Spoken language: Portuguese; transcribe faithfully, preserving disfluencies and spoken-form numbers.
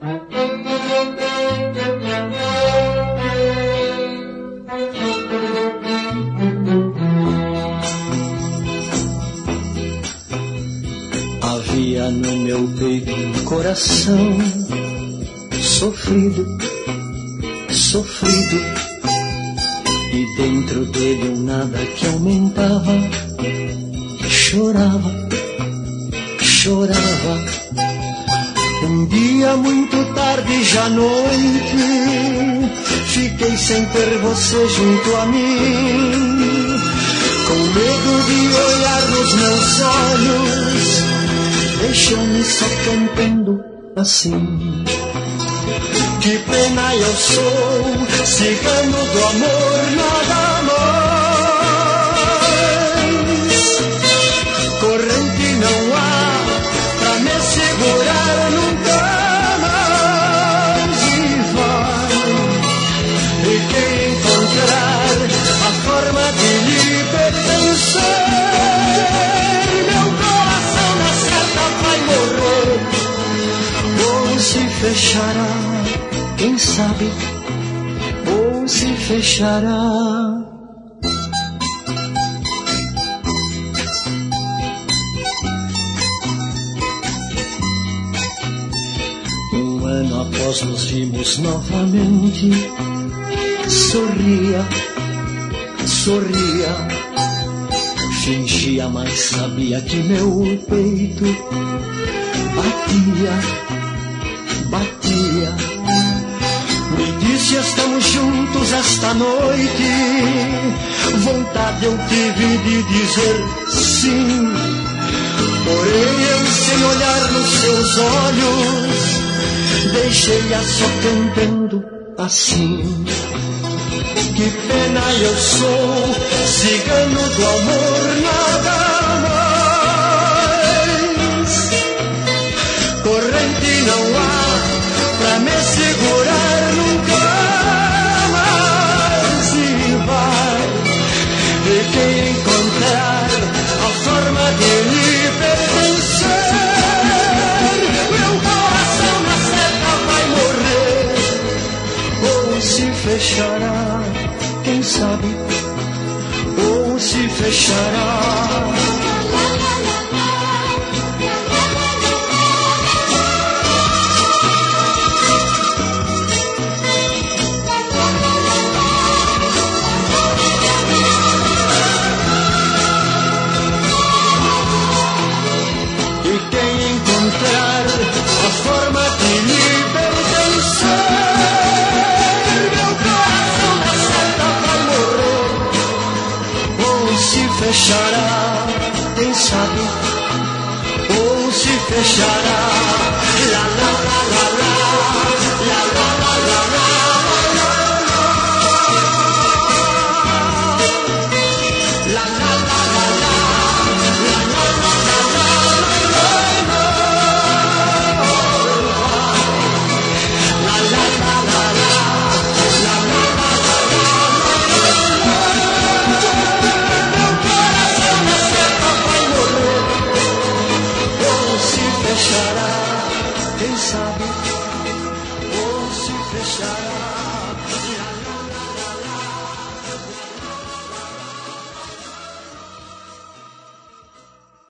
Havia no meu peito um coração sofrido, sofrido, e dentro dele um nada que aumentava, chorava, chorava. Um dia muito tarde, já noite, fiquei sem ter você junto a mim, com medo de olhar nos meus olhos, deixou-me só cantando assim. Que pena eu sou, cigano do amor, nada mais. Corrente não há pra me segurar nunca mais. E vai, e quem encontrar a forma de lhe pertencer, meu coração na certa vai morrer, ou se fechará, quem sabe, ou se fechará. Um ano após nos vimos novamente, sorria, sorria, fingia, mas sabia que meu peito batia, batia. Me disse, estamos juntos esta noite, vontade eu tive de dizer sim, porém eu sem olhar nos seus olhos, deixei-a só cantando assim. Que pena eu sou, cigano do amor, nada mais. Corrente não há pra me segurar nunca mais. E vai, e quem encontrar a forma de lhe pertencer, meu coração na certa vai morrer, ou se fechará, quem sabe, ou se fechará. Fechará, quem sabe, ou se fechará.